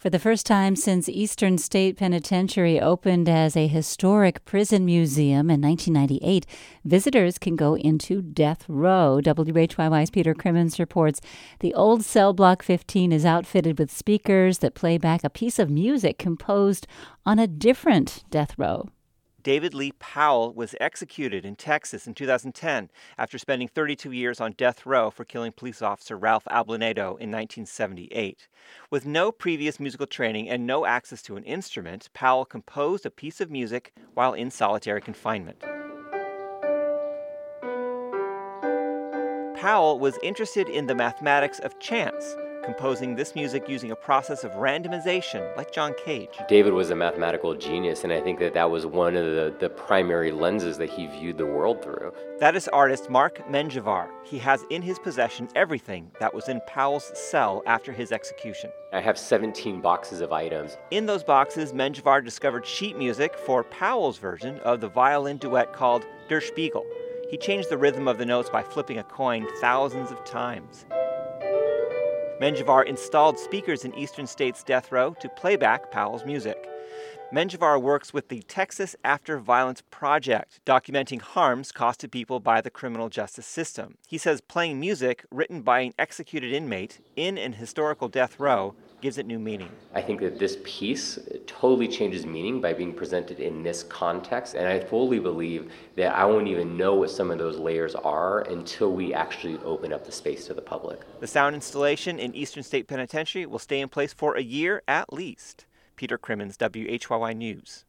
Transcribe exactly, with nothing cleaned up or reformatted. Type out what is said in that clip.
For the first time since Eastern State Penitentiary opened as a historic prison museum in nineteen ninety-eight, visitors can go into death row. W H Y Y's Peter Crimmins reports the old cell block fifteen is outfitted with speakers that play back a piece of music composed on a different death row. David Lee Powell was executed in Texas in two thousand ten after spending thirty-two years on death row for killing police officer Ralph Ablanedo in nineteen seventy-eight. With no previous musical training and no access to an instrument, Powell composed a piece of music while in solitary confinement. Powell was interested in the mathematics of chance, composing this music using a process of randomization, like John Cage. David was a mathematical genius, and I think that that was one of the, the primary lenses that he viewed the world through. That is artist Mark Menjivar. He has in his possession everything that was in Powell's cell after his execution. I have seventeen boxes of items. In those boxes, Menjivar discovered sheet music for Powell's version of the violin duet called Der Spiegel. He changed the rhythm of the notes by flipping a coin thousands of times. Menjivar installed speakers in Eastern State's death row to play back Powell's music. Menjivar works with the Texas After Violence Project, documenting harms caused to people by the criminal justice system. He says playing music written by an executed inmate in an historical death row gives it new meaning. I think that this piece totally changes meaning by being presented in this context, and I fully believe that I won't even know what some of those layers are until we actually open up the space to the public. The sound installation in Eastern State Penitentiary will stay in place for a year at least. Peter Crimmins, W H Y Y News.